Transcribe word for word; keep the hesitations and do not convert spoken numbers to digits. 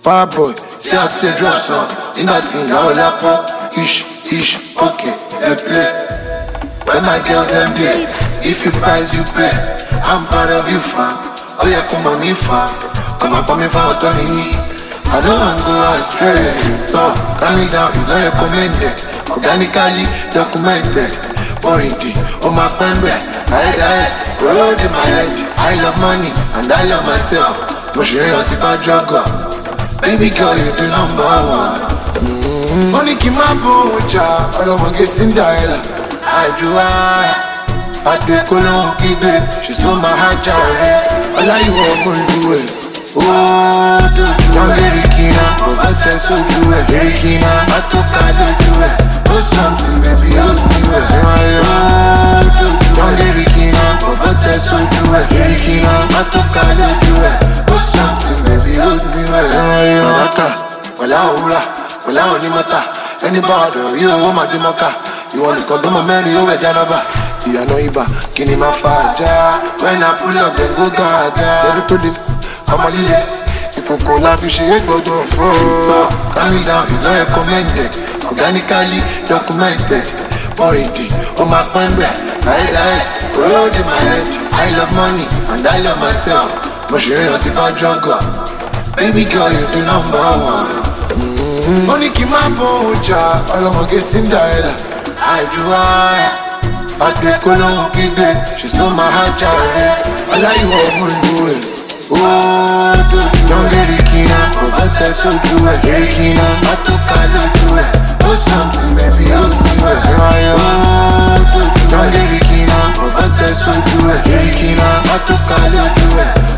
Fireboy, see how to drop some. In that thing, I will up ish, ish, okay, they play. When my girls them day, if you price, you pay. I'm proud of you, fam. Oh yeah, come on me, fam. Come on, come me, fam, turn me. I don't want to go astray. No, calm me down, it's not recommended. Organically documented. Pointy, oh my friend, I die, road in my head. I love money and I love myself. Moshiri on tipa juggle. Baby girl, you the number one. Mm-hmm. Money keep my bocha. I don't want to get Cinderella. I do I. I do it, Kolo, keep it. She stole my heart, Jarry. All I you want to do it. Oh, do it. Don't get it, Kina. But I so do it. Very Kina. I took I do it. Oh, something, baby, hold me well. Oh, do it. Don't get it, Kina. But I so do it. Very Kina. I took I do it. Oh, something, baby, hold me well. Malaka, wala ura, wala onimata. Anybody, you want my demaka. You want to come to my man, you over Janaba. You know Iba, Kini Mafaja. When I pull up, then go gaga. Never told you, I'm a lily. If you call life, you should go to a floor. Calm me down, it's not recommended. Organically documented. Pointy, oh my friend, I die, road in my head. I love money and I love myself. Moshiri on tipa juggle. Baby girl, you the number one. Mm-hmm. Money keep my bocha. All I want to get Cinderella. I do I. I do it, Kolo, keep it. She stole my heart, Jarry. All I you want to do it. Oh, do it. Don't get it, Kina. But I so do it. Get it, Kina. I took I do it. Oh, something, baby, hold me well. Oh, do it. Don't get it, Kina. But I so do it. Get it, Kina. I took I do it.